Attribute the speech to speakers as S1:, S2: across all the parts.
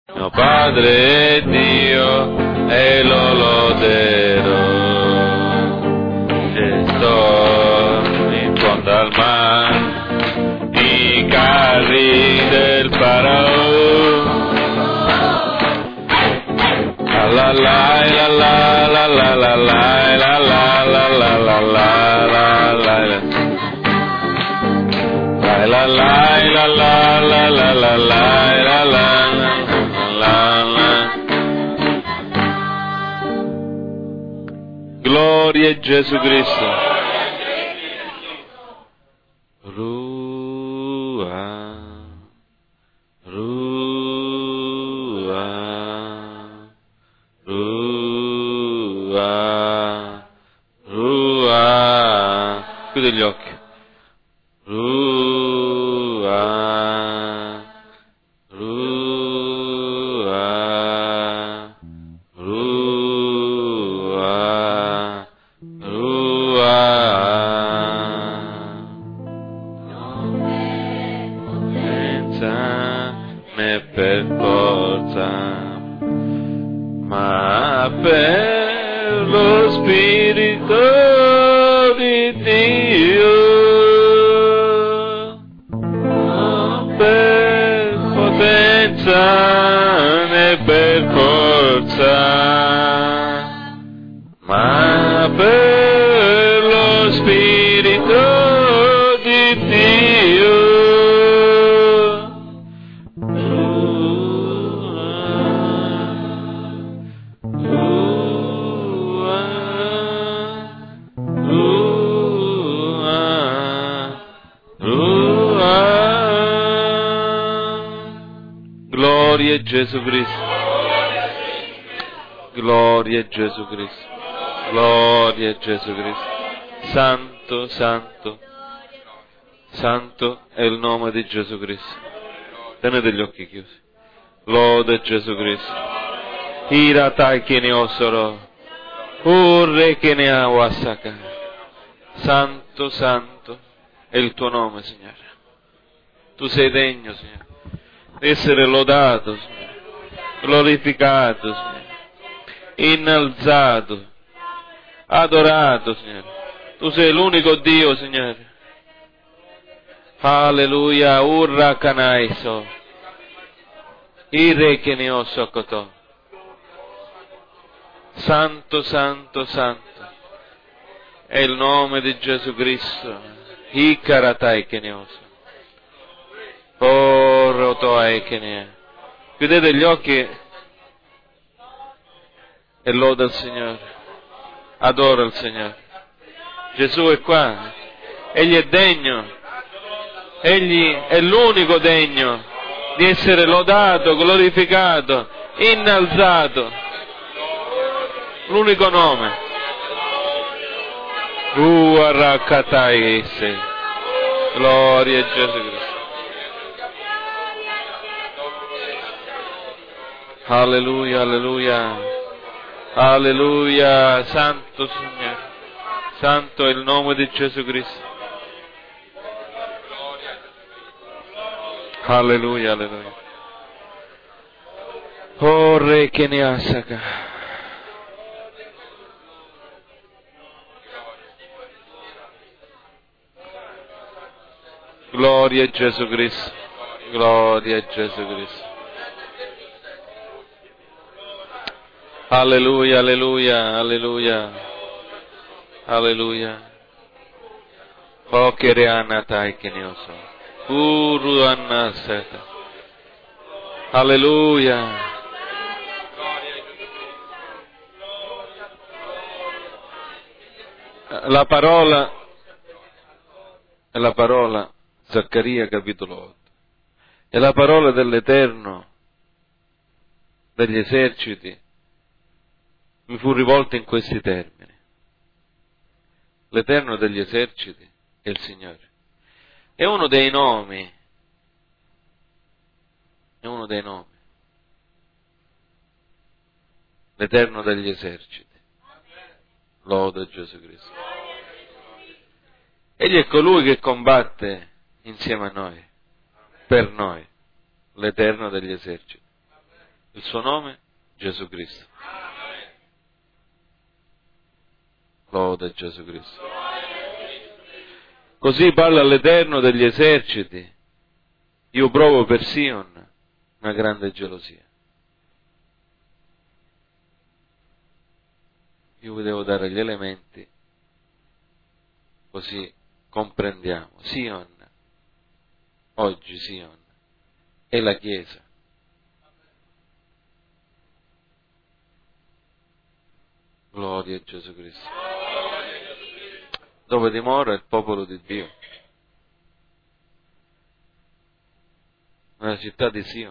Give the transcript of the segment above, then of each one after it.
S1: Mio Padre è Dio e lo loderò. Sto in fondo al mare, i carri del Farao. La la la la la la la la la la la la la la la la la la la. Gloria a Gesù Cristo. Chiudi gli occhi. Per forza, ma per lo Spirito di Dio, non per potenza né per forza, ma per lo Spirito di Dio. Gloria a Gesù Cristo. Gloria a Gesù Cristo. Gloria a Gesù Cristo. Santo, santo, santo è il nome di Gesù Cristo. Tenete gli occhi chiusi. Lode Gesù Cristo. Iratai che ne osoro. Urre che ne awasaka. Santo, santo è il tuo nome, Signore. Tu sei degno, Signore, di essere lodato, Signore, glorificato, Signore, innalzato, adorato, Signore. Tu sei l'unico Dio, Signore. Alleluia, urra canaiso, ire che ne osso cotò. Santo, santo, santo è il nome di Gesù Cristo. Icaratai che ne osso. Oh, rotoai che ne è. Chiudete gli occhi e loda il Signore. Adora il Signore. Gesù è qua. Egli è degno. Egli è l'unico degno di essere lodato, glorificato, innalzato. L'unico nome. Arakatai se. Gloria a Gesù Cristo. Alleluia, alleluia, alleluia, santo Signore, santo è il nome di Gesù Cristo. Alleluia, alleluia. Oh Re che ne assaca. Gloria a Gesù Cristo, gloria a Gesù Cristo. Alleluia, alleluia, alleluia, alleluia. Oh che reanatai che ne oso. Uru annaseta. Alleluia. La parola è la parola Zaccaria capitolo 8. È la parola dell'Eterno degli eserciti. Mi fu rivolta in questi termini. L'Eterno degli eserciti è il Signore. È uno dei nomi. È uno dei nomi. L'Eterno degli eserciti. Lode Gesù Cristo. Egli è colui che combatte insieme a noi, per noi, l'Eterno degli eserciti. Il suo nome? Gesù Cristo. Lode Gesù Cristo. Così parla l'Eterno degli eserciti. Io provo per Sion una grande gelosia. Io vi devo dare gli elementi, così comprendiamo. Sion, oggi Sion, è la Chiesa. Gloria a Gesù Cristo. Dove dimora il popolo di Dio. Nella città di Sion,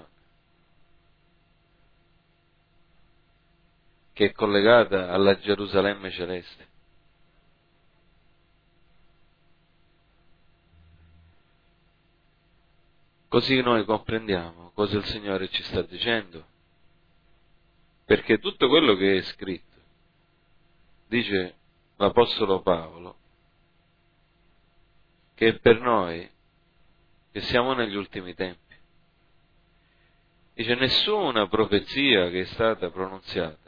S1: che è collegata alla Gerusalemme celeste. Così noi comprendiamo cosa il Signore ci sta dicendo, perché tutto quello che è scritto, dice l'Apostolo Paolo, che è per noi che siamo negli ultimi tempi. Dice nessuna profezia che è stata pronunziata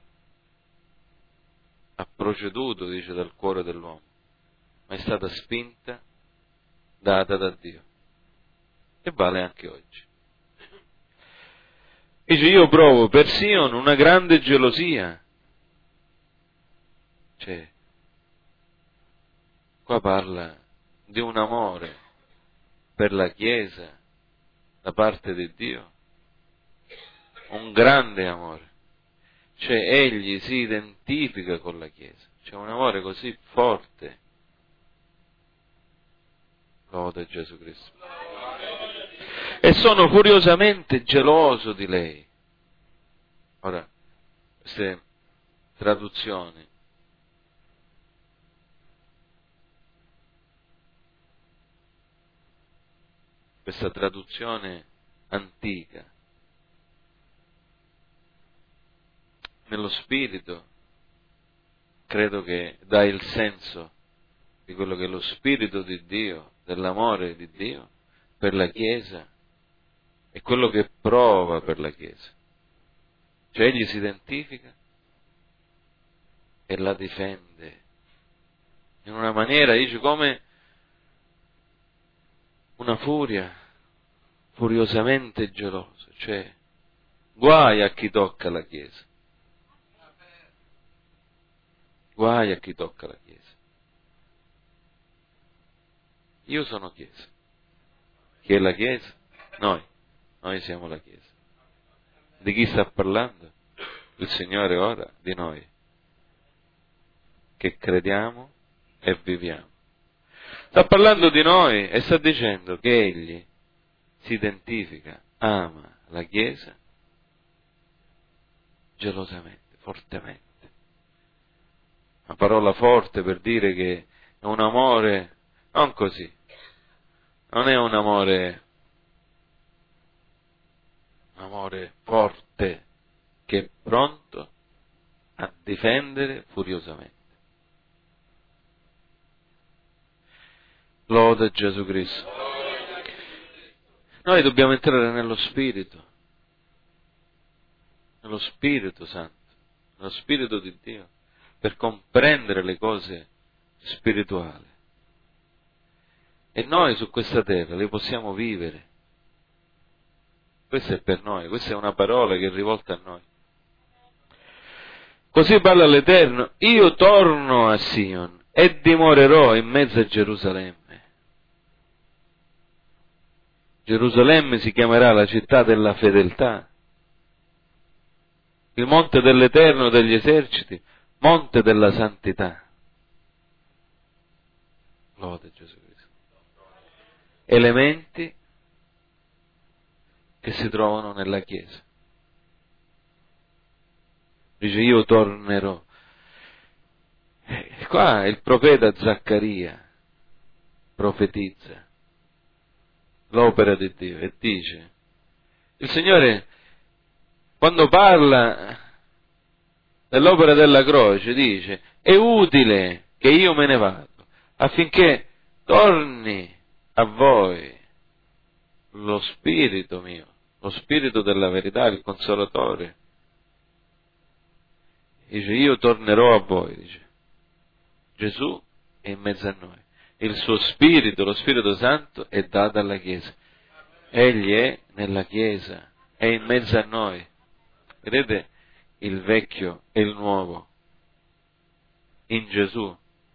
S1: ha proceduto, dice, dal cuore dell'uomo, ma è stata spinta, data da Dio. E vale anche oggi. Dice io provo per Sion una grande gelosia. Cioè, qua parla di un amore per la Chiesa da parte di Dio, un grande amore. Cioè egli si identifica con la Chiesa, c'è un amore così forte. Lode Gesù Cristo. E sono furiosamente geloso di lei. Ora, queste traduzioni questa traduzione antica, nello spirito, credo che dà il senso di quello che è lo spirito di Dio, dell'amore di Dio per la Chiesa, e quello che prova per la Chiesa. Cioè egli si identifica e la difende in una maniera, dice, come una furia, furiosamente gelosa, cioè guai a chi tocca la Chiesa. Guai a chi tocca la Chiesa. Io sono Chiesa. Chi è la Chiesa? Noi siamo la Chiesa. Di chi sta parlando? Il Signore ora di noi, che crediamo e viviamo. Sta parlando di noi e sta dicendo che Egli si identifica, ama la Chiesa gelosamente, fortemente. Una parola forte per dire che è un amore, non così, non è un amore forte che è pronto a difendere furiosamente. Lode Gesù Cristo. Noi dobbiamo entrare nello Spirito Santo, nello Spirito di Dio, per comprendere le cose spirituali. E noi su questa terra le possiamo vivere. Questo è per noi, questa è una parola che è rivolta a noi. Così parla l'Eterno, io torno a Sion e dimorerò in mezzo a Gerusalemme. Gerusalemme si chiamerà la città della fedeltà, il monte dell'Eterno degli eserciti, monte della santità. Lode Gesù Cristo. Elementi che si trovano nella Chiesa. Dice io tornerò. Qua il profeta Zaccaria profetizza l'opera di Dio e dice, il Signore quando parla dell'opera della croce dice, è utile che io me ne vado affinché torni a voi lo spirito mio lo Spirito della verità, il Consolatore. Dice, io tornerò a voi, dice. Gesù è in mezzo a noi. Il suo Spirito, lo Spirito Santo, è dato alla Chiesa. Egli è nella Chiesa, è in mezzo a noi. Vedete il vecchio e il nuovo in Gesù.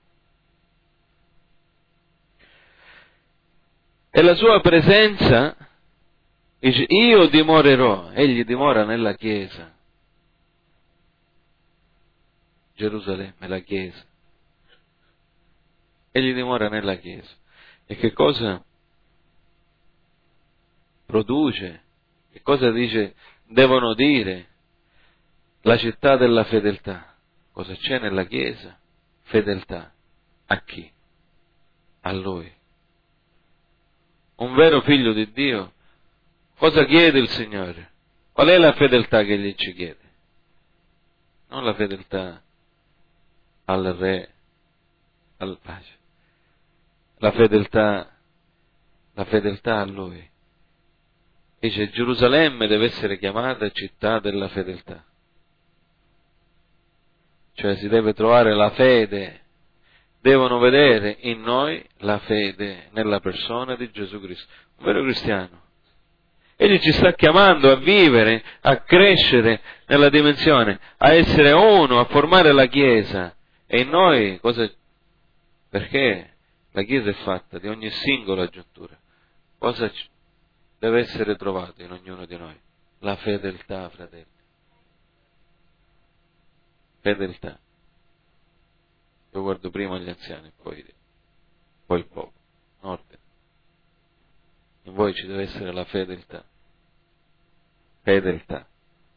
S1: E la sua presenza, dice, io dimorerò, egli dimora nella Chiesa. Gerusalemme, la Chiesa. Egli dimora nella Chiesa. E che cosa produce? Che cosa dice? Devono dire la città della fedeltà. Cosa c'è nella Chiesa? Fedeltà. A chi? A Lui. Un vero figlio di Dio. Cosa chiede il Signore? Qual è la fedeltà che Egli ci chiede? Non la fedeltà al Re, al pace. La fedeltà a Lui. Dice, Gerusalemme deve essere chiamata città della fedeltà. Cioè si deve trovare la fede. Devono vedere in noi la fede nella persona di Gesù Cristo. Un vero cristiano. Egli ci sta chiamando a vivere, a crescere nella dimensione, a essere uno, a formare la Chiesa. E in noi cosa? Perché la Chiesa è fatta di ogni singola giuntura. Cosa deve essere trovato in ognuno di noi? La fedeltà, fratelli. Fedeltà. Io guardo prima gli anziani, poi il popolo. Ordine. In voi ci deve essere la fedeltà. Fedeltà.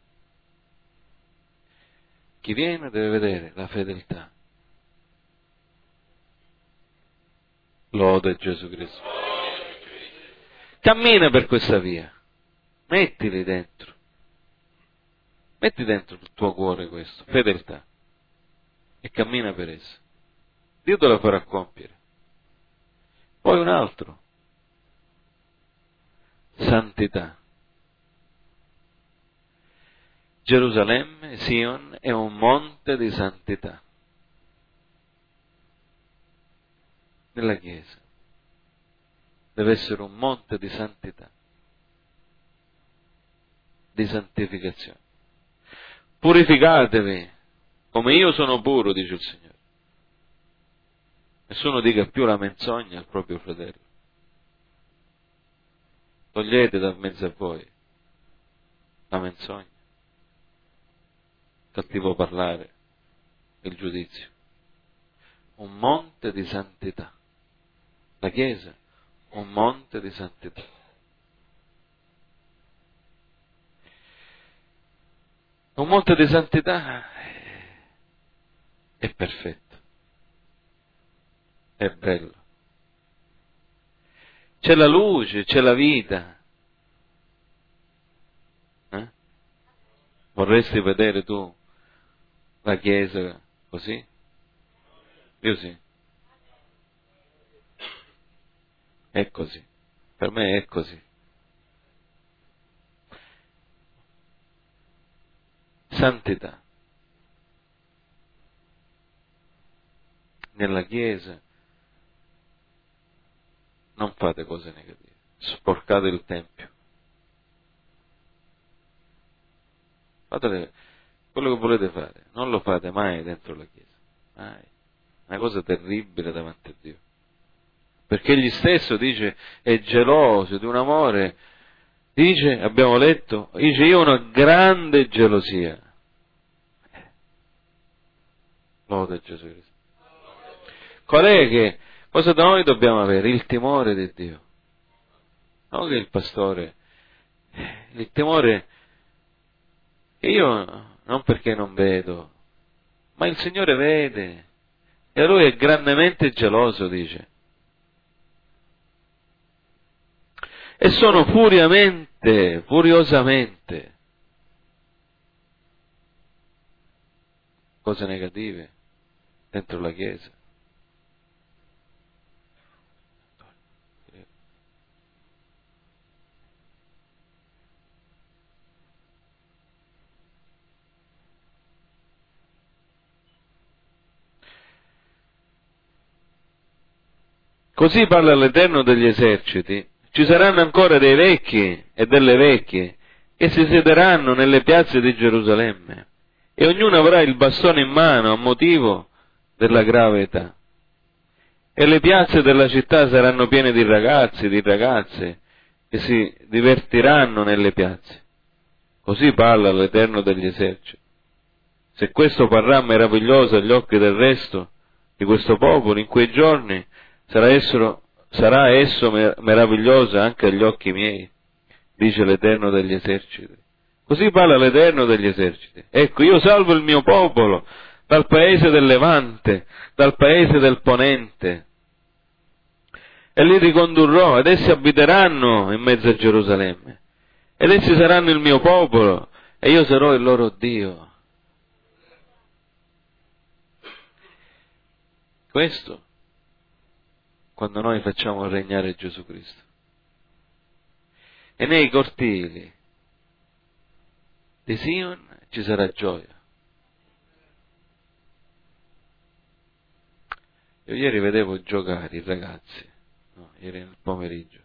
S1: Chi viene deve vedere la fedeltà. Lode Gesù Cristo. Cammina per questa via. Mettili dentro. Metti dentro il tuo cuore questo, fedeltà. E cammina per essa. Dio te la farà compiere. Poi un altro. Santità. Gerusalemme, Sion, è un monte di santità. Nella Chiesa. Deve essere un monte di santità. Di santificazione. Purificatevi, come io sono puro, dice il Signore. Nessuno dica più la menzogna al proprio fratello. Togliete da mezzo a voi la menzogna, il cattivo parlare, il giudizio. Un monte di santità. La Chiesa, un monte di santità. Un monte di santità è perfetto, è bello. C'è la luce, c'è la vita. Vorresti vedere tu la Chiesa così? Io sì. È così. Per me è così. Santità. Nella Chiesa non fate cose negative. Sporcate il Tempio. Fate quello che volete fare. Non lo fate mai dentro la Chiesa. Mai. Una cosa terribile davanti a Dio. Perché egli stesso dice, è geloso di un amore. Dice, abbiamo letto, dice, io ho una grande gelosia. Lode Gesù Cristo. Qual è che, cosa da noi dobbiamo avere? Il timore di Dio. Non che il pastore, il timore che io, non perché non vedo, ma il Signore vede. E Lui è grandemente geloso, dice. E sono furiosamente, cose negative dentro la Chiesa. Così parla l'Eterno degli eserciti. Ci saranno ancora dei vecchi e delle vecchie che si siederanno nelle piazze di Gerusalemme e ognuno avrà il bastone in mano a motivo della grave età. E le piazze della città saranno piene di ragazzi, di ragazze che si divertiranno nelle piazze. Così parla l'Eterno degli eserciti. Se questo parrà meraviglioso agli occhi del resto di questo popolo, in quei giorni sarà esso meraviglioso anche agli occhi miei, dice l'Eterno degli eserciti. Così parla l'Eterno degli eserciti. Ecco, io salvo il mio popolo dal paese del Levante, dal paese del Ponente, e li ricondurrò, ed essi abiteranno in mezzo a Gerusalemme, ed essi saranno il mio popolo, e io sarò il loro Dio. Questo quando noi facciamo regnare Gesù Cristo. E nei cortili di Sion ci sarà gioia. Io ieri vedevo giocare i ragazzi, no, ieri nel pomeriggio.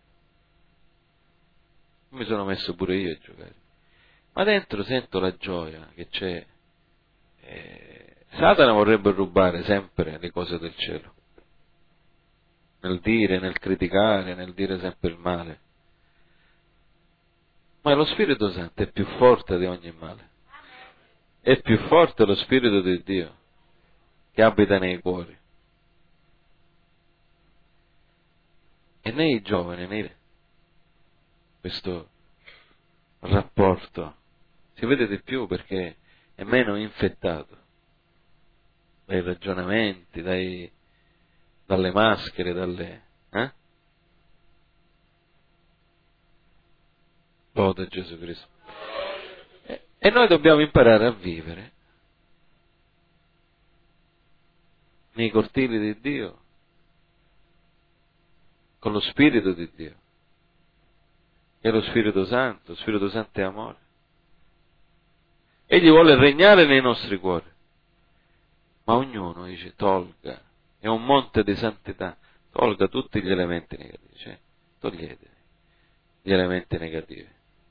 S1: Mi sono messo pure io a giocare. Ma dentro sento la gioia che c'è. Satana vorrebbe rubare sempre le cose del cielo. Nel dire, nel criticare, nel dire sempre il male. Ma lo Spirito Santo è più forte di ogni male. È più forte lo Spirito di Dio che abita nei cuori. E nei giovani, questo rapporto si vede di più perché è meno infettato dai ragionamenti, dalle maschere, Lode Gesù Cristo. E noi dobbiamo imparare a vivere nei cortili di Dio, con lo Spirito di Dio, e lo Spirito Santo è amore. Egli vuole regnare nei nostri cuori, ma ognuno dice tolga, è un monte di santità, tolga tutti gli elementi negativi, cioè togliete gli elementi negativi.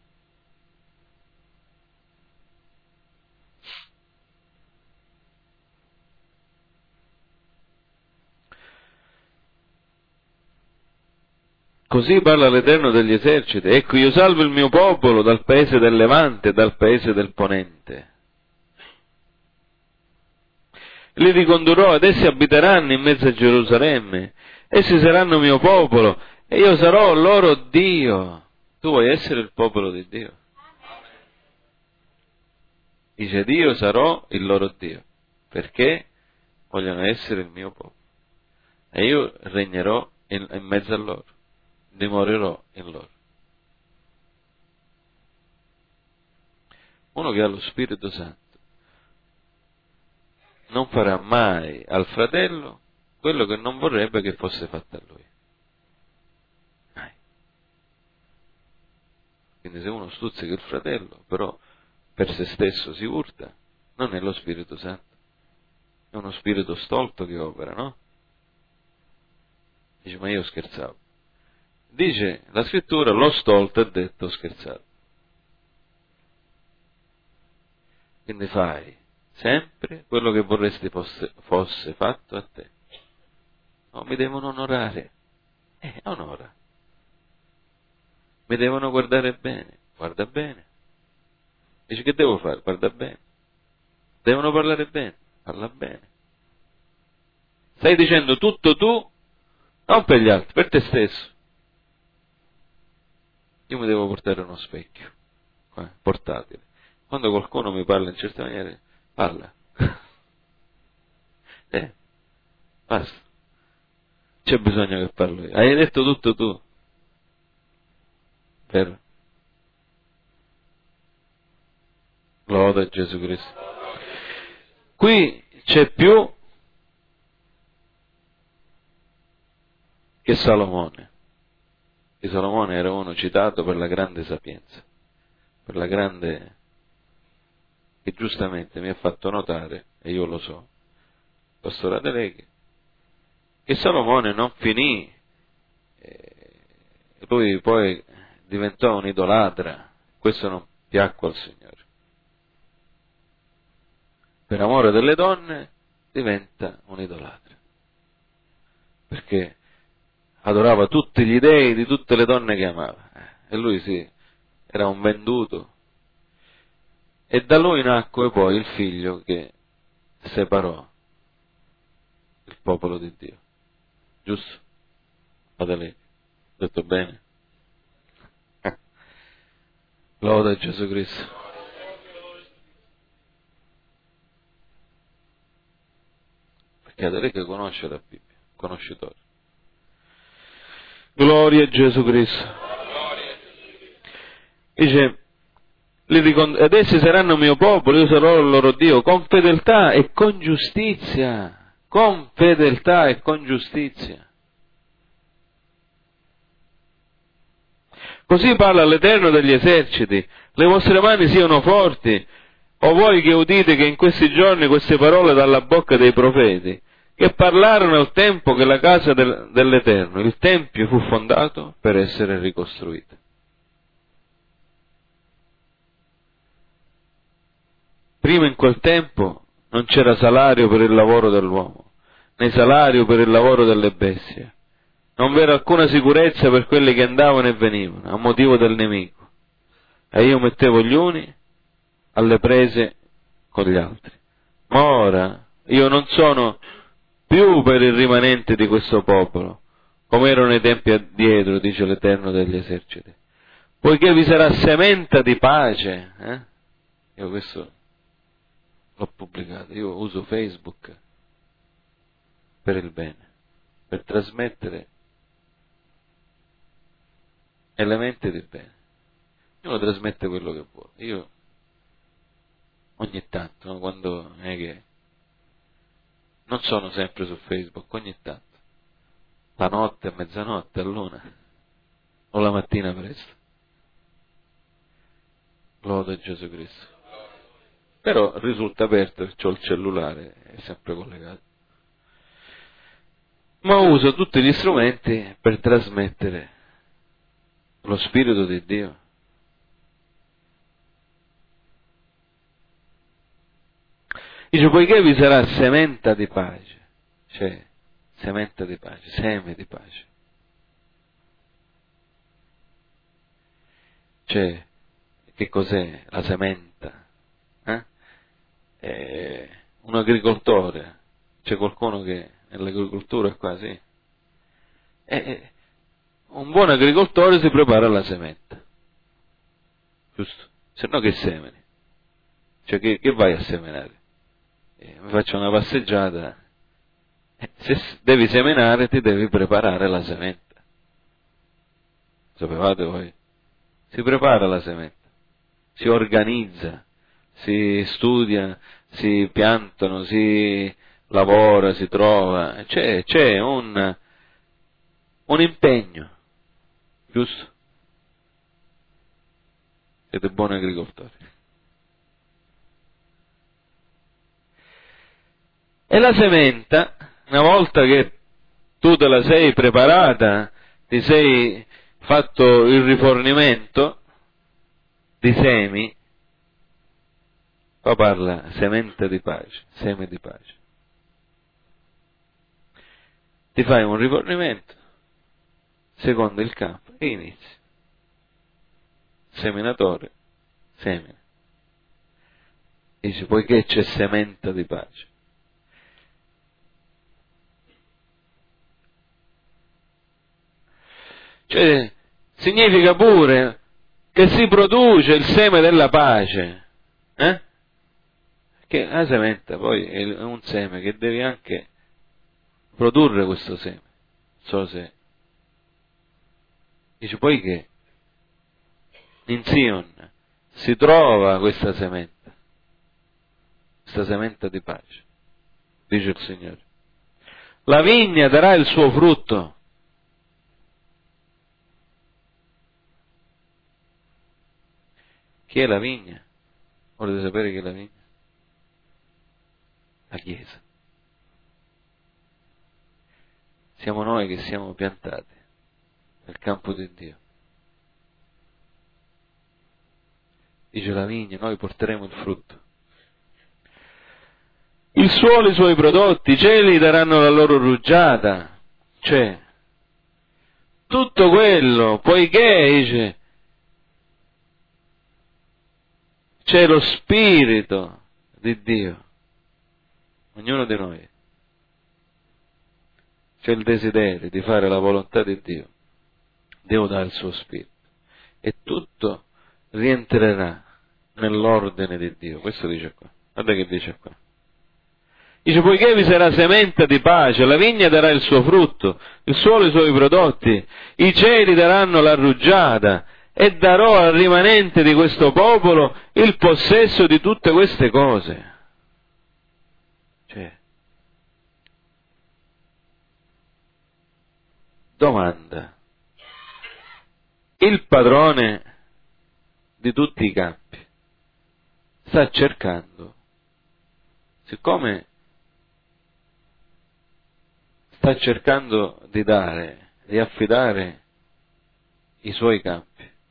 S1: Così parla l'Eterno degli eserciti. Ecco, io salvo il mio popolo dal paese del Levante e dal paese del Ponente. Li ricondurrò ed essi abiteranno in mezzo a Gerusalemme. Essi saranno mio popolo e io sarò loro Dio. Tu vuoi essere il popolo di Dio? Dice Dio sarò il loro Dio, perché vogliono essere il mio popolo. E io regnerò in mezzo a loro. Dimorerò in loro. Uno che ha lo Spirito Santo non farà mai al fratello quello che non vorrebbe che fosse fatto a lui. Mai. Quindi se uno stuzzica il fratello, però per se stesso si urta, non è lo Spirito Santo. È uno spirito stolto che opera, no? Dice, ma io scherzavo. Dice la scrittura, lo stolto è detto scherzato. Quindi fai sempre quello che vorresti fosse fatto a te. No, mi devono onorare. Onora. Mi devono guardare bene. Guarda bene. Dice, che devo fare? Guarda bene. Devono parlare bene. Parla bene. Stai dicendo tutto tu, non per gli altri, per te stesso. Io mi devo portare uno specchio, portatile. Quando qualcuno mi parla in certe maniere, parla. Basta. C'è bisogno che parlo io. Hai detto tutto tu. Vero? Lode a Gesù Cristo. Qui c'è più che Salomone. E Salomone era uno citato per la grande sapienza, per la grande, che giustamente mi ha fatto notare, e io lo so, Pastore Adeleghi, che Salomone non finì lui poi diventò un idolatra, questo non piacque al Signore. Per amore delle donne diventa un idolatra, perché adorava tutti gli dei di tutte le donne che amava, e lui sì, era un venduto, e da lui nacque poi il figlio che separò il popolo di Dio, giusto? Adele, detto bene? Loda a Gesù Cristo. Perché Adele che conosce la Bibbia, conoscitore. Gloria a Gesù Cristo. Dice, ed essi saranno mio popolo, io sarò il loro Dio, con fedeltà e con giustizia. Con fedeltà e con giustizia. Così parla l'Eterno degli eserciti, le vostre mani siano forti, o voi che udite che in questi giorni queste parole dalla bocca dei profeti, che parlarono al tempo che la casa dell'Eterno, il Tempio, fu fondato per essere ricostruito. Prima in quel tempo non c'era salario per il lavoro dell'uomo, né salario per il lavoro delle bestie. Non v'era alcuna sicurezza per quelli che andavano e venivano, a motivo del nemico. E io mettevo gli uni alle prese con gli altri. Ma ora io non sono più per il rimanente di questo popolo, come erano nei tempi addietro, dice l'Eterno degli eserciti. Poiché vi sarà sementa di pace. Io questo l'ho pubblicato, io uso Facebook per il bene, per trasmettere elementi di bene. Ognuno trasmette quello che vuole. Io ogni tanto, no, quando è che non sono sempre su Facebook, ogni tanto, la notte, a mezzanotte, all'una, o la mattina presto. Loda Gesù Cristo. Però risulta aperto, c'ho il cellulare, è sempre collegato. Ma uso tutti gli strumenti per trasmettere lo Spirito di Dio. Dice, poiché vi sarà sementa di pace, cioè sementa di pace, seme di pace. Cioè, che cos'è la sementa? Un agricoltore, c'è qualcuno che nell'agricoltura è qua, sì. Un buon agricoltore si prepara la sementa, giusto? Se no che semeni? Cioè che vai a semenare? Mi faccio una passeggiata. Se devi seminare ti devi preparare la sementa. Sapevate voi? Si prepara la sementa, si organizza, si studia, si piantano, si lavora, si trova, c'è un impegno, giusto? Siete buoni agricoltori. E la sementa, una volta che tu te la sei preparata, ti sei fatto il rifornimento di semi, qua parla sementa di pace, seme di pace. Ti fai un rifornimento secondo il campo e inizi. Seminatore, semina. Dice, poiché c'è sementa di pace. Cioè, significa pure che si produce il seme della pace. Che la sementa poi è un seme che devi anche produrre questo seme. So se. Dice, poiché in Sion si trova questa sementa di pace, dice il Signore. La vigna darà il suo frutto. Chi è la vigna? Volete sapere chi è la vigna? La Chiesa. Siamo noi che siamo piantati nel campo di Dio. Dice la vigna, noi porteremo il frutto. Il suolo i suoi prodotti, i cieli daranno la loro rugiada. Cioè, tutto quello, poiché, dice, c'è lo Spirito di Dio, ognuno di noi, c'è il desiderio di fare la volontà di Dio, Dio dà il suo Spirito, e tutto rientrerà nell'ordine di Dio. Questo dice qua, guarda che dice qua. Dice, poiché vi sarà semente di pace, la vigna darà il suo frutto, il suolo i suoi prodotti, i cieli daranno la rugiada, e darò al rimanente di questo popolo il possesso di tutte queste cose. Cioè, domanda. Il padrone di tutti i campi sta cercando, siccome sta cercando di dare, di affidare i suoi campi.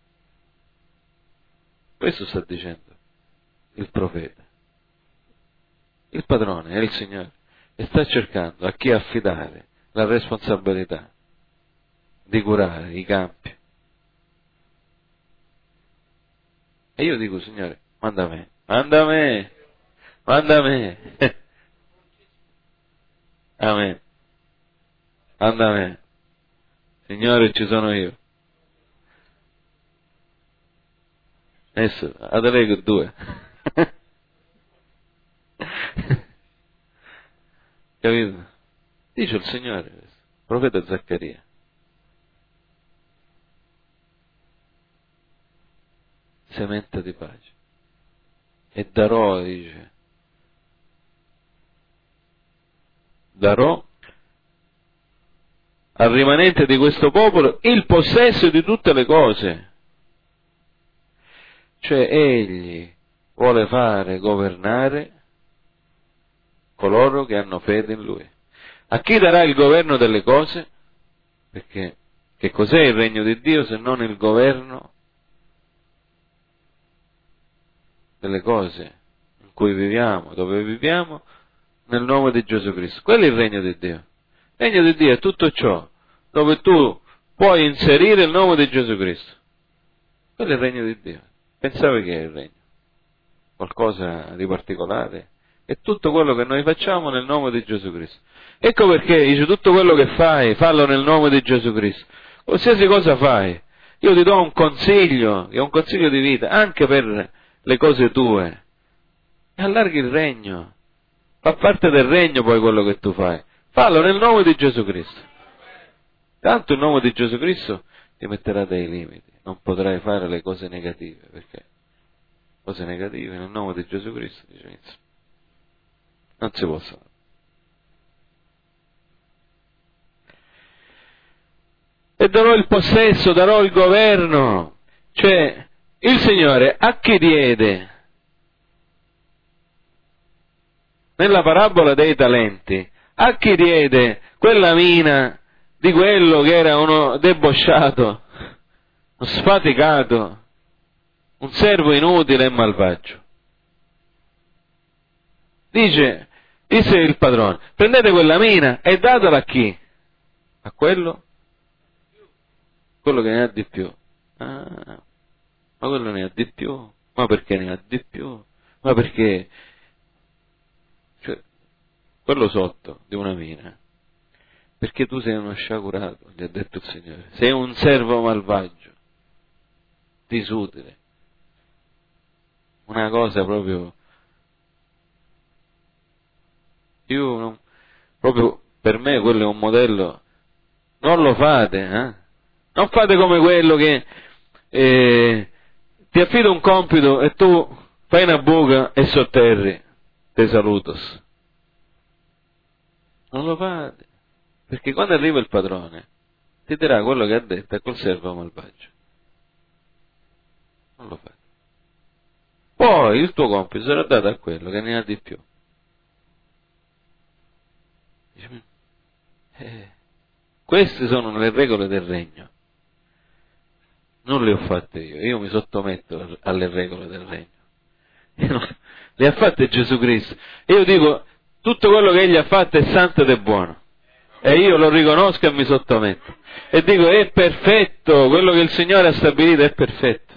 S1: Questo sta dicendo il profeta. Il padrone è il Signore e sta cercando a chi affidare la responsabilità di curare i campi. E io dico, Signore, manda me, manda me, manda me. Amen. Manda me. Signore, ci sono io. Adesso, adalego 2. Capito? Dice il Signore, profeta Zaccaria. Semente di pace. E darò, dice, darò al rimanente di questo popolo il possesso di tutte le cose. Cioè egli vuole fare governare coloro che hanno fede in lui. A chi darà il governo delle cose? Perché che cos'è il regno di Dio se non il governo delle cose in cui viviamo, dove viviamo, nel nome di Gesù Cristo. Quello è il regno di Dio. Il regno di Dio è tutto ciò dove tu puoi inserire il nome di Gesù Cristo. Quello è il regno di Dio. Pensavi che è il regno? Qualcosa di particolare? È tutto quello che noi facciamo nel nome di Gesù Cristo. Ecco perché dice tutto quello che fai, fallo nel nome di Gesù Cristo. Qualsiasi cosa fai, io ti do un consiglio, che è un consiglio di vita, anche per le cose tue. E allarghi il regno. Fa parte del regno poi quello che tu fai. Fallo nel nome di Gesù Cristo. Tanto il nome di Gesù Cristo ti metterà dei limiti. Non potrai fare le cose negative, perché cose negative nel nome di Gesù Cristo, dice, non si possono. E darò il possesso, darò il governo. Cioè, il Signore a chi diede? Nella parabola dei talenti, a chi diede quella mina di quello che era uno debosciato, uno sfaticato, un servo inutile e malvagio? Disse il padrone, prendete quella mina e datela a chi? A quello che ne ha di più. Ah, ma quello ne ha di più? Ma perché ne ha di più? Ma perché? Cioè, quello sotto di una mina. Perché tu sei uno sciagurato, gli ha detto il Signore. Sei un servo malvagio, disutile. Una cosa proprio... proprio per me quello è un modello. Non lo fate, eh? Non fate come quello che ti affido un compito e tu fai una buca e sotterri. Te salutos. Non lo fate. Perché quando arriva il padrone ti dirà quello che ha detto a quel servo malvagio. Non lo fate. Poi il tuo compito sarà dato a quello che ne ha di più. Queste sono le regole del regno. non le ho fatte io mi sottometto alle regole del regno. Le ha fatte Gesù Cristo. E io dico, tutto quello che Egli ha fatto è santo ed è buono. E io lo riconosco e mi sottometto. E dico, è perfetto, quello che il Signore ha stabilito è perfetto.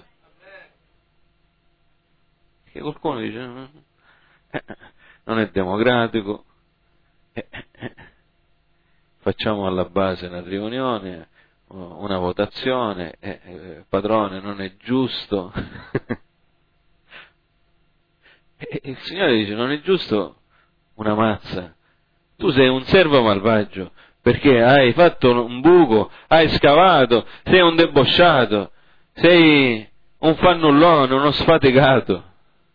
S1: E qualcuno dice, non è democratico, facciamo alla base una riunione, una votazione, padrone non è giusto. E il Signore dice, non è giusto una mazza, tu sei un servo malvagio, perché hai fatto un buco, hai scavato, sei un debosciato, sei un fannullone, uno sfatigato.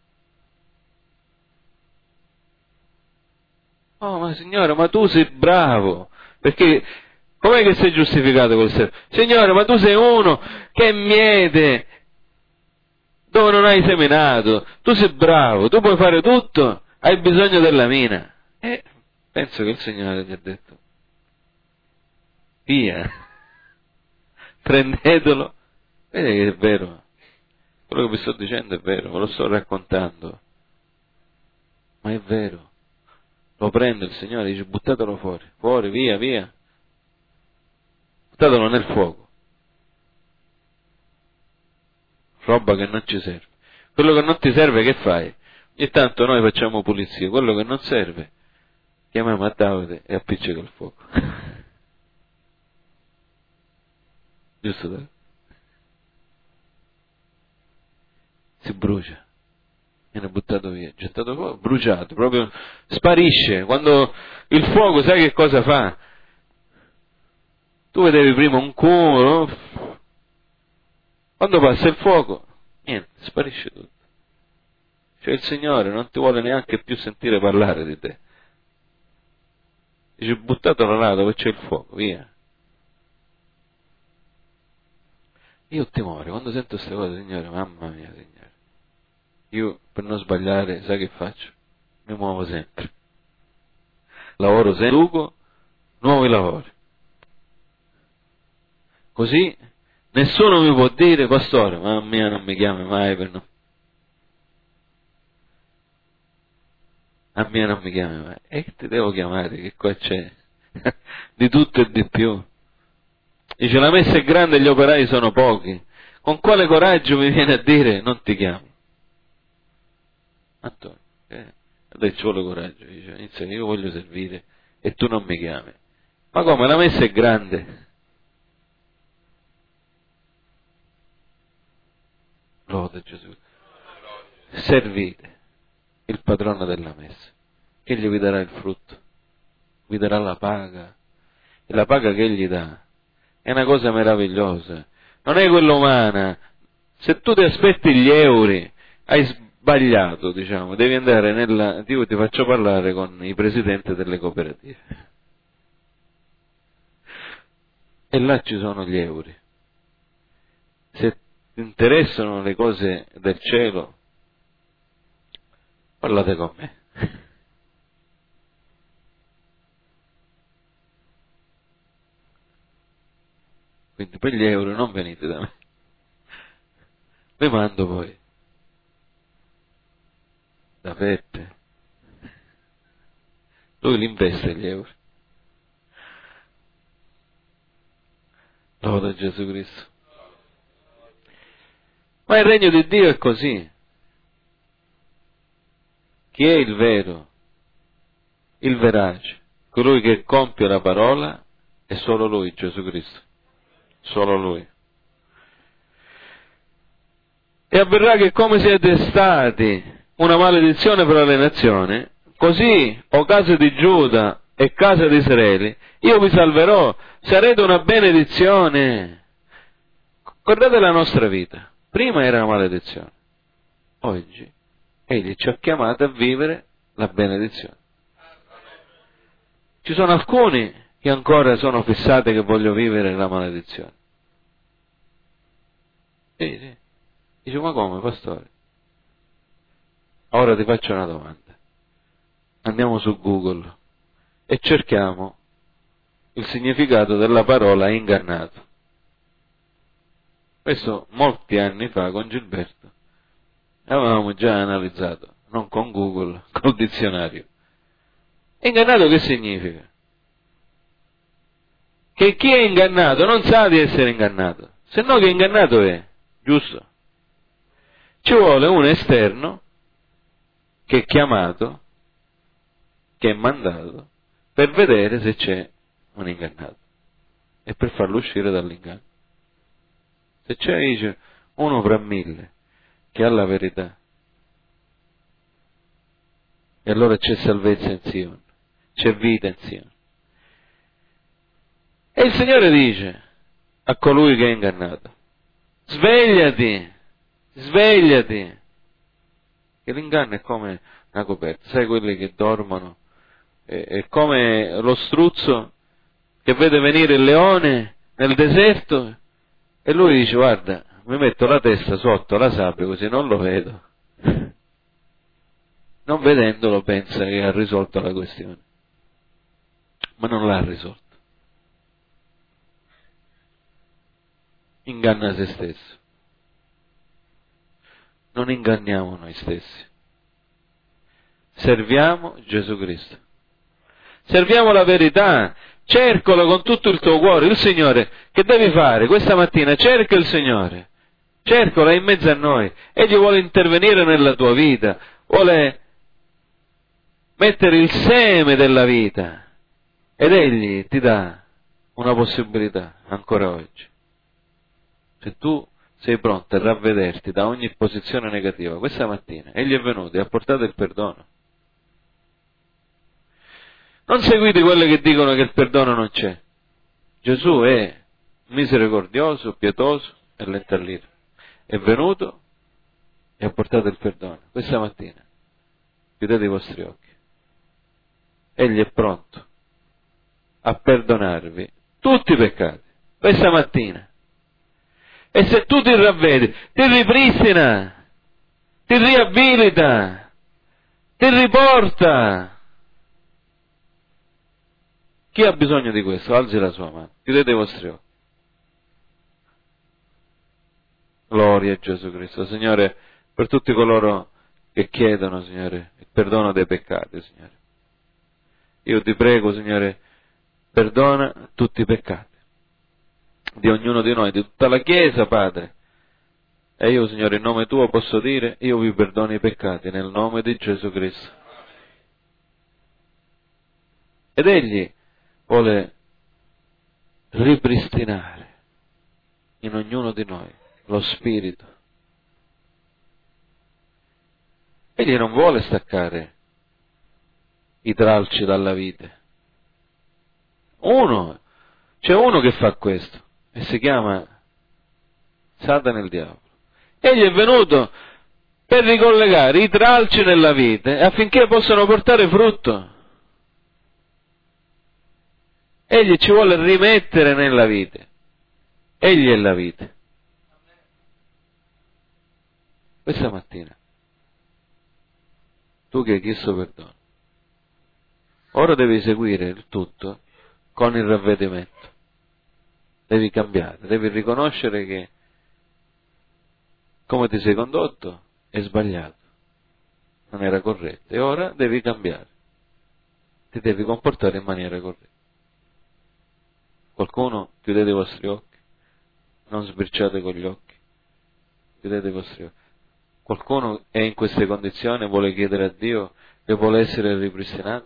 S1: Oh, ma Signore, ma tu sei bravo, perché com'è che sei giustificato col servo? Signore, ma tu sei uno che miete dove non hai seminato, tu sei bravo, tu puoi fare tutto, hai bisogno della mina. E penso che il Signore gli ha detto, via, prendetelo. Vedi che è vero, quello che vi sto dicendo è vero, ve lo sto raccontando, ma è vero. Lo prende il Signore e dice, buttatelo fuori, fuori, via, via, buttatelo nel fuoco. Roba che non ci serve. Quello che non ti serve che fai? E tanto noi facciamo pulizia, quello che non serve chiamiamo a Davide e appiccica il fuoco. Giusto Davide? Si brucia, viene buttato via, gettato fuoco, bruciato, proprio sparisce. Quando il fuoco sai che cosa fa? Tu vedevi prima un cumulo, quando passa il fuoco, niente, sparisce tutto. Cioè il Signore non ti vuole neanche più sentire parlare di te. Dice, buttatelo là dove c'è il fuoco, via. Io ho timore, quando sento queste cose, Signore, mamma mia, Signore. Io, per non sbagliare, sai che faccio? Mi muovo sempre. Lavoro sempre, produco nuovi lavori. Così nessuno mi può dire, pastore, mamma mia, non mi chiami mai per no. A me non mi chiami mai. E ti devo chiamare, che qua c'è di tutto e di più. Dice, la messa è grande e gli operai sono pochi. Con quale coraggio mi viene a dire non ti chiamo? Antonio, adesso ci vuole coraggio. Dice, inizia, io voglio servire e tu non mi chiami. Ma come, la messa è grande? Lode Gesù. Servite il padrone della messa. Egli vi darà il frutto, vi darà la paga. E la paga che egli dà è una cosa meravigliosa. Non è quella umana. Se tu ti aspetti gli euro, hai sbagliato, diciamo. Devi andare nella... Io ti faccio parlare con i presidenti delle cooperative. E là ci sono gli euro. Se ti interessano le cose del cielo, parlate con me. Quindi per gli euro non venite da me. Vi mando poi da Peppe. Lui li investe gli euro. Loda Gesù Cristo. Ma il regno di Dio è così. Chi è il vero? Il verace. Colui che compie la parola è solo Lui, Gesù Cristo. Solo Lui. E avverrà che come siete stati una maledizione per le nazioni, così, o casa di Giuda e casa di Israele, io vi salverò, sarete una benedizione. Guardate la nostra vita. Prima era una maledizione. Oggi Egli ci ha chiamato a vivere la benedizione. Ci sono alcuni che ancora sono fissati che voglio vivere la maledizione. Sì. Dice, ma come, pastore? Ora ti faccio una domanda. Andiamo su Google e cerchiamo il significato della parola ingannato. Questo molti anni fa con Gilberto avevamo già analizzato, non con Google, col dizionario. Ingannato che significa? Che chi è ingannato non sa di essere ingannato, se no che ingannato è, giusto? Ci vuole un esterno che è chiamato, che è mandato, per vedere se c'è un ingannato e per farlo uscire dall'inganno. Se c'è, dice, uno fra 1000 che ha la verità, e allora c'è salvezza in Sion, c'è vita in Sion. E il Signore dice a colui che è ingannato: svegliati, svegliati, che l'inganno è come una coperta, sai quelli che dormono, è come lo struzzo che vede venire il leone nel deserto e lui dice: guarda, mi metto la testa sotto la sabbia così non lo vedo. Non vedendolo pensa che ha risolto la questione, ma non l'ha risolto. Inganna se stesso. Non inganniamo noi stessi. Serviamo Gesù Cristo. Serviamo la verità. Cercalo con tutto il tuo cuore. Il Signore, che devi fare questa mattina? Cerca il Signore. Cercalo, è in mezzo a noi. Egli vuole intervenire nella tua vita. Vuole mettere il seme della vita. Ed Egli ti dà una possibilità ancora oggi. Se tu sei pronto a ravvederti da ogni posizione negativa, questa mattina Egli è venuto e ha portato il perdono. Non seguite quelle che dicono che il perdono non c'è. Gesù è misericordioso, pietoso e lento all'ira. È venuto e ha portato il perdono. Questa mattina chiudete i vostri occhi. Egli è pronto a perdonarvi tutti i peccati. Questa mattina. E se tu ti ravvedi, ti ripristina, ti riabilita, ti riporta. Chi ha bisogno di questo? Alzi la sua mano, chiudete i vostri occhi. Gloria a Gesù Cristo. Signore, per tutti coloro che chiedono, Signore, il perdono dei peccati, Signore. Io ti prego, Signore, perdona tutti i peccati di ognuno di noi, di tutta la Chiesa, Padre. E io, Signore, in nome Tuo posso dire, io vi perdono i peccati nel nome di Gesù Cristo. Ed Egli vuole ripristinare in ognuno di noi lo spirito. Egli non vuole staccare i tralci dalla vite. C'è uno che fa questo e si chiama Satana il diavolo. Egli è venuto per ricollegare i tralci nella vite affinché possano portare frutto. Egli ci vuole rimettere nella vite. Egli è la vite. Questa mattina, tu che hai chiesto perdono, ora devi seguire il tutto con il ravvedimento. Devi cambiare, devi riconoscere che come ti sei condotto è sbagliato, non era corretto, e ora devi cambiare, ti devi comportare in maniera corretta. Qualcuno, chiudete i vostri occhi, non sbirciate con gli occhi, chiudete i vostri occhi. Qualcuno è in queste condizioni e vuole chiedere a Dio che vuole essere ripristinato?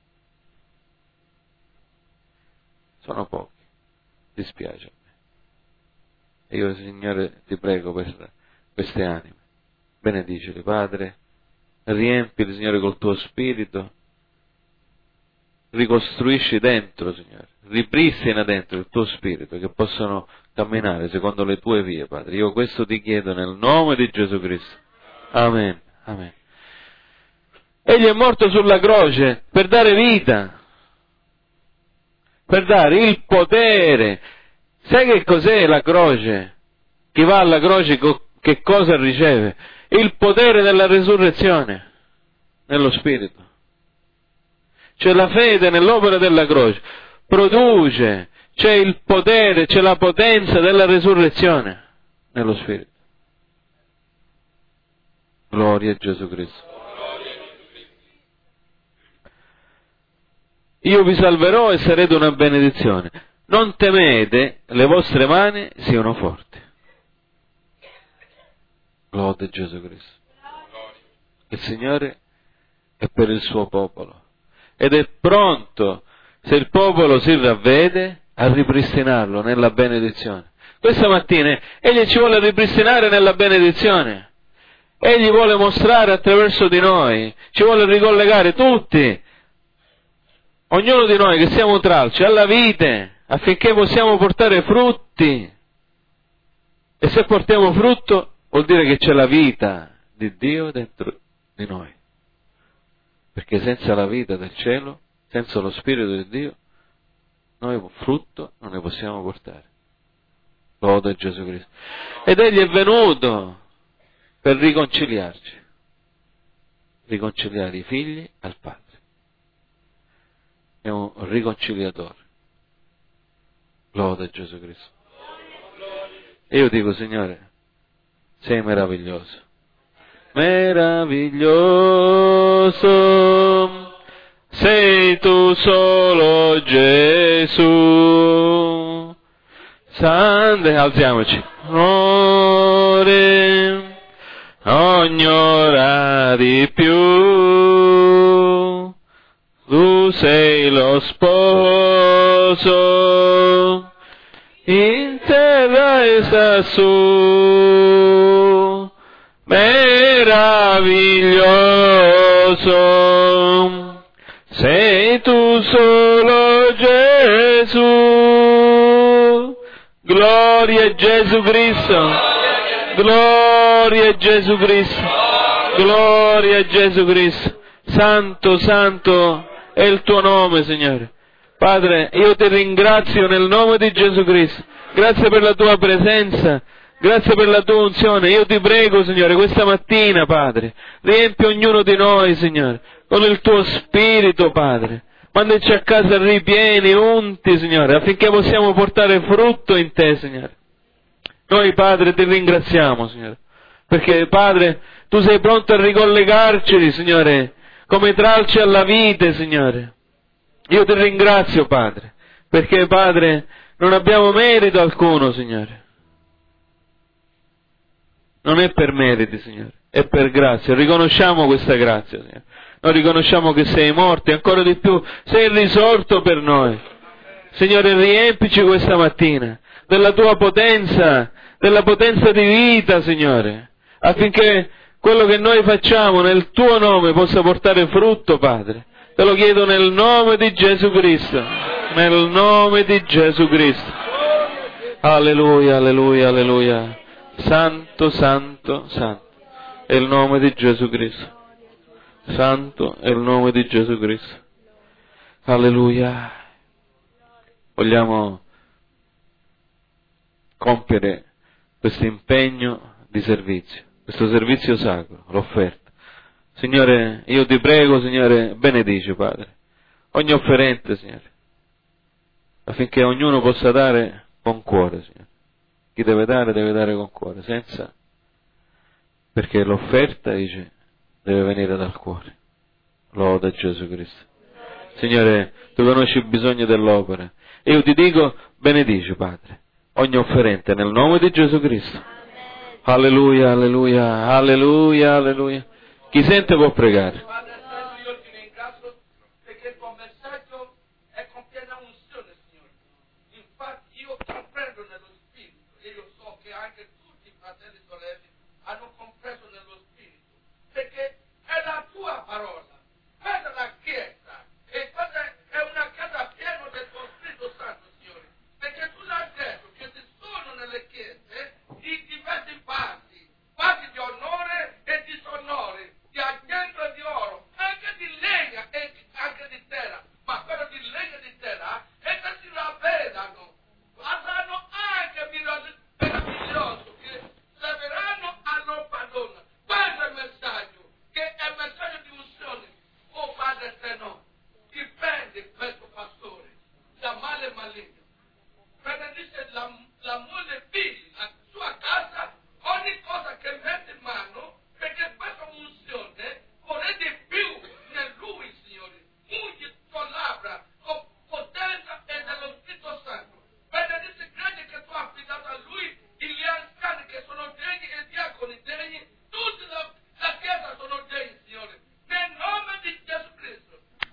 S1: Sono pochi, dispiace a me. E io, Signore, ti prego per queste anime. Benedicili, Padre, riempili, Signore, col tuo spirito, ricostruisci dentro, Signore, ripristina dentro il tuo spirito, che possano camminare secondo le tue vie, Padre. Io questo ti chiedo nel nome di Gesù Cristo. Amen, amen. Egli è morto sulla croce per dare vita, per dare il potere. Sai che cos'è la croce? Chi va alla croce che cosa riceve? Il potere della resurrezione nello spirito. C'è la fede nell'opera della croce, produce, c'è il potere, c'è la potenza della resurrezione nello Spirito. Gloria a Gesù Cristo. Io vi salverò e sarete una benedizione. Non temete, le vostre mani siano forti. Gloria a Gesù Cristo. Il Signore è per il suo popolo ed è pronto, se il popolo si ravvede, a ripristinarlo nella benedizione. Questa mattina Egli ci vuole ripristinare nella benedizione. Egli vuole mostrare attraverso di noi, ci vuole ricollegare tutti, ognuno di noi che siamo tralci, alla vite, affinché possiamo portare frutti. E se portiamo frutto, vuol dire che c'è la vita di Dio dentro di noi. Perché senza la vita del cielo, senza lo Spirito di Dio, noi frutto non ne possiamo portare. Lode a Gesù Cristo. Ed Egli è venuto per riconciliarci, riconciliare i figli al Padre. È un riconciliatore. Lode a Gesù Cristo. E io dico, Signore, sei meraviglioso. Meraviglioso sei tu solo, Gesù. Sante, alziamoci. Ore, ogni ora di più. Tu sei lo sposo, in terra e sta su. Meraviglioso sei tu solo, Gesù. Gloria a Gesù Cristo. Gloria a Gesù Cristo. Gloria a Gesù Cristo. Santo, santo è il tuo nome, Signore. Padre, io ti ringrazio nel nome di Gesù Cristo. Grazie per la tua presenza. Grazie per la tua unzione. Io ti prego, Signore, questa mattina, Padre, riempi ognuno di noi, Signore, con il tuo spirito, Padre. Mandaci a casa ripieni, unti, Signore, affinché possiamo portare frutto in te, Signore. Noi, Padre, ti ringraziamo, Signore, perché, Padre, tu sei pronto a ricollegarci, Signore, come tralci alla vite, Signore. Io ti ringrazio, Padre, perché, Padre, non abbiamo merito alcuno, Signore. Non è per meriti, Signore, è per grazia. Riconosciamo questa grazia, Signore. Noi riconosciamo che sei morto e ancora di più sei risorto per noi. Signore, riempici questa mattina della tua potenza, della potenza di vita, Signore, affinché quello che noi facciamo nel tuo nome possa portare frutto, Padre. Te lo chiedo nel nome di Gesù Cristo, nel nome di Gesù Cristo. Alleluia, alleluia, alleluia. Santo, santo, santo è il nome di Gesù Cristo. Santo è il nome di Gesù Cristo. Alleluia. Vogliamo compiere questo impegno di servizio, questo servizio sacro, l'offerta. Signore, io ti prego, Signore, benedici, Padre, ogni offerente, Signore, affinché ognuno possa dare con cuore, Signore. Chi deve dare con cuore, senza, perché l'offerta, dice, deve venire dal cuore. Lode a Gesù Cristo. Signore, tu conosci il bisogno dell'opera. E io ti dico, benedici, Padre, ogni offerente nel nome di Gesù Cristo. Alleluia, alleluia, alleluia, alleluia. Chi sente può pregare.
S2: Io ti ringrazio perché il tuo messaggio è con piena unzione, Signore. Infatti io comprendo nello Spirito, e io so che anche tutti i fratelli e sorelle hanno compreso nello Spirito, perché è la tua parola, questa è la Chiesa, e questa è una Chiesa piena del tuo Spirito Santo, Signore, perché tu l'hai detto che ci sono nelle Chiese di diversi passi di onore e disonore, di argento e di oro,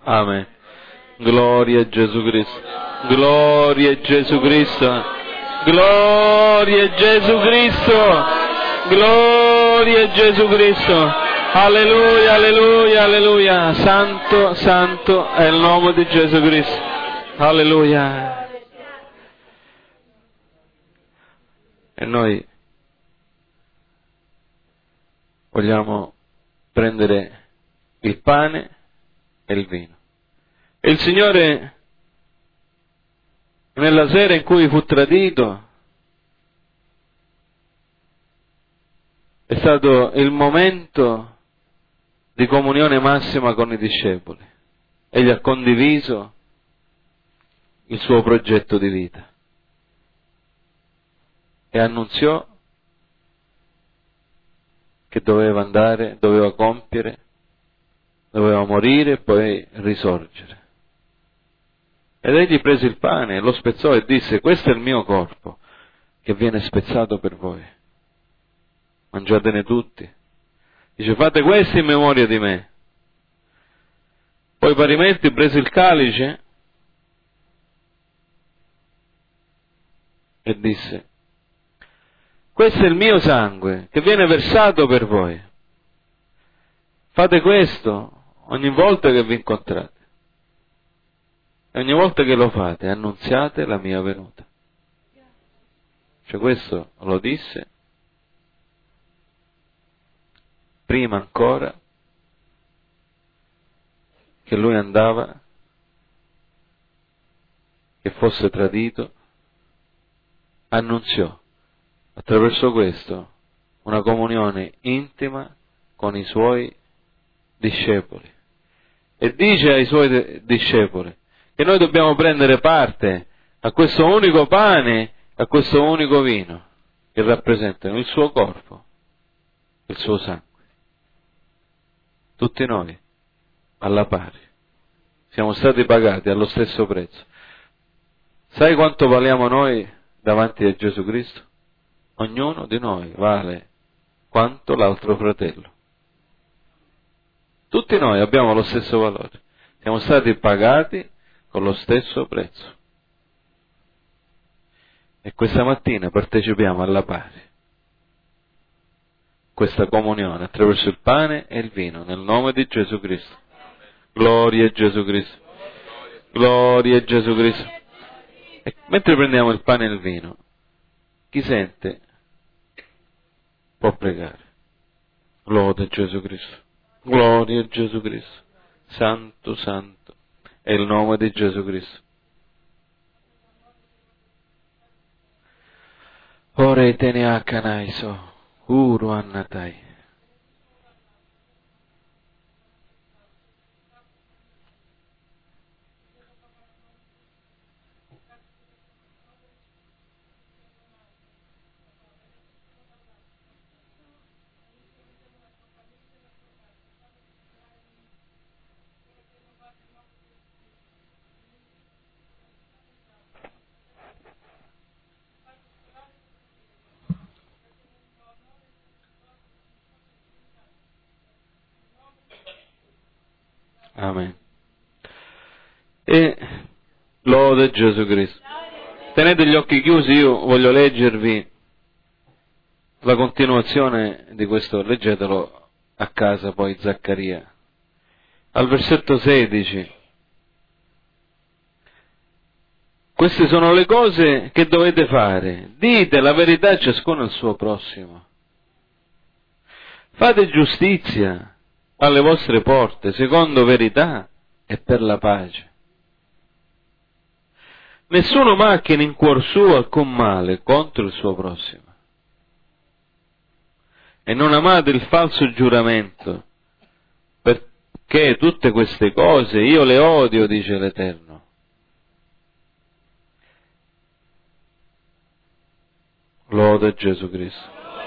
S1: Amen. Gloria a Gesù Cristo. Gloria a Gesù Cristo. Gloria a Gesù Cristo. Gloria a Gesù Cristo. Alleluia, alleluia, alleluia. Santo, santo è il nome di Gesù Cristo. Alleluia. E noi vogliamo prendere il pane e il vino. E il Signore, nella sera in cui fu tradito, è stato il momento di comunione massima con i discepoli. Egli ha condiviso il suo progetto di vita e annunziò che doveva andare, doveva compiere, doveva morire e poi risorgere. Ed egli prese il pane, lo spezzò e disse: questo è il mio corpo che viene spezzato per voi. Mangiatene tutti. Dice: fate questo in memoria di me. Poi parimenti prese il calice e disse: questo è il mio sangue che viene versato per voi. Fate questo ogni volta che vi incontrate. E ogni volta che lo fate, annunziate la mia venuta. Cioè questo lo disse prima ancora che lui andava, che fosse tradito, annunziò attraverso questo una comunione intima con i suoi discepoli. E dice ai suoi discepoli che noi dobbiamo prendere parte a questo unico pane, a questo unico vino, che rappresentano il suo corpo, il suo sangue. Tutti noi, alla pari, siamo stati pagati allo stesso prezzo. Sai quanto valiamo noi davanti a Gesù Cristo? Ognuno di noi vale quanto l'altro fratello. Tutti noi abbiamo lo stesso valore. Siamo stati pagati con lo stesso prezzo. E questa mattina partecipiamo alla pari. Questa comunione attraverso il pane e il vino, nel nome di Gesù Cristo. Gloria a Gesù Cristo. Gloria a Gesù Cristo. E mentre prendiamo il pane e il vino, chi sente può pregare. Gloria a Gesù Cristo. Gloria a Gesù Cristo. Santo, santo è il nome di Gesù Cristo. Ore tene a canaiso, uru annatai. Amen. E lode Gesù Cristo. Tenete gli occhi chiusi, io voglio leggervi la continuazione di questo, leggetelo a casa poi Zaccaria. Al versetto 16. Queste sono le cose che dovete fare. Dite la verità a ciascuno al suo prossimo. Fate giustizia alle vostre porte, secondo verità e per la pace. Nessuno macchina in cuor suo alcun male contro il suo prossimo. E non amate il falso giuramento, perché tutte queste cose io le odio, dice l'Eterno. Lode Gesù Cristo.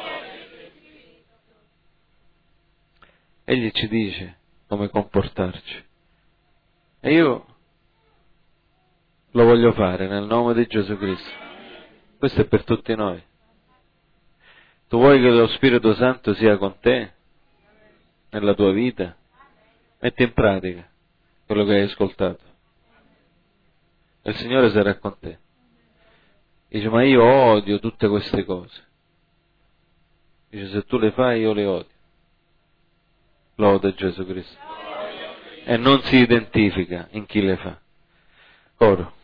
S1: Egli ci dice come comportarci. E io lo voglio fare nel nome di Gesù Cristo. Questo è per tutti noi. Tu vuoi che lo Spirito Santo sia con te nella tua vita? Metti in pratica quello che hai ascoltato. E il Signore sarà con te. Dice, ma io odio tutte queste cose. Dice, se tu le fai io le odio. Lode Gesù Cristo. E non si identifica in chi le fa. Oro.